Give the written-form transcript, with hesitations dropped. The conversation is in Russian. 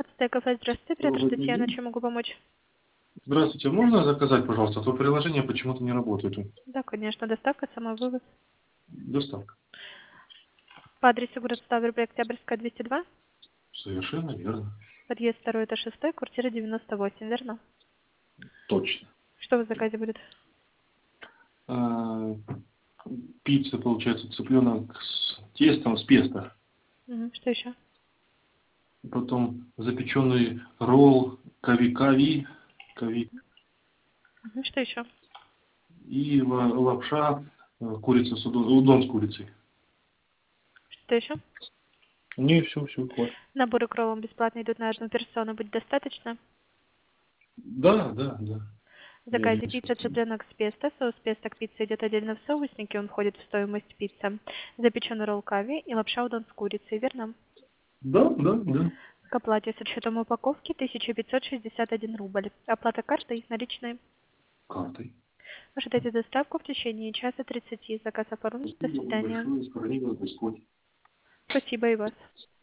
Кафе, здравствуйте, оператор Добрый Татьяна, день. чем могу помочь? Здравствуйте, можно заказать, пожалуйста, а то приложение почему-то не работает. Да, конечно, доставка, самовывоз. Доставка. По адресу город Ставрополь, Октябрьская, 202, Совершенно верно. подъезд 2, этаж 6, квартира 98, верно? Точно. Что в заказе будет? А, пицца, получается, цыпленок с тестом, с песто. Что еще? Потом запеченный ролл кави Что еще? и лапша, курица с удон с курицей. Что еще? Не, все, хватит. Наборы к роллам бесплатно идут на одну персону, будет достаточно? Да. В Я заказе вижу. пицца цыпленок с песто, соус песто к пицце идет отдельно в соуснике, он входит в стоимость пиццы. Запеченный ролл кави и лапша удон с курицей, верно? Да. К оплате с учетом упаковки 1561 рубль. Оплата картой наличной. Картой. Ожидайте доставку в течение часа 30. Заказ оформлен. До Спасибо вам свидания. большое, сохрани вас Господь. Спасибо и вас.